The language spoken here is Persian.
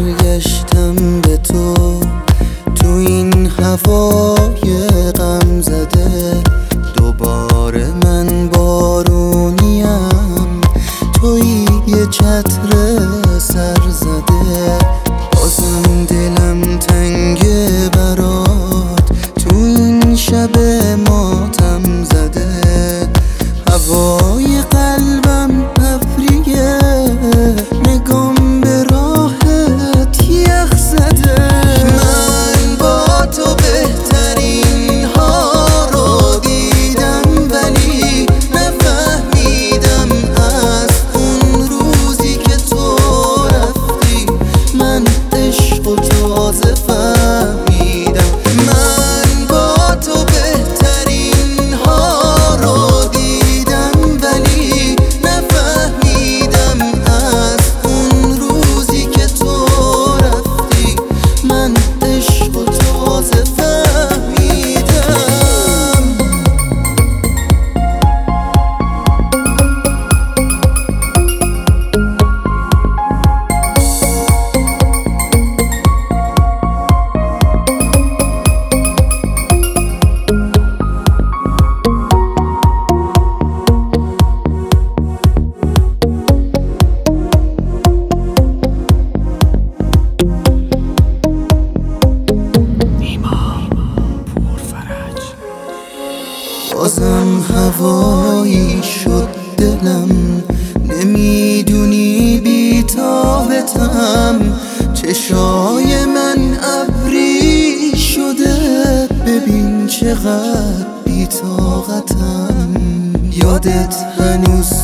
برگشتم به تو این هوای غم زده. دوباره من بارونیم، تویی یه چتر سر زده. بازم دلم تنگه برات، تو این شب ماتم زده. هوای قلبم ابریه، نگام به راحت یخ زده. من با تو بهترین ها رو دیدم، ولی نفهمیدم از اون روزی که تو رفتی من عشق و تازه فهمیدم. من با تو بهترین ها رو دیدم، ولی نفهمیدم از اون روزی که تو رفتی من عشق و تازه فهمیدم. بازم هوایی شد دلم، نمیدونی بی‌طاقتم. چشای من ابری شده، ببین چقدر بی‌طاقتم. یادت هنوز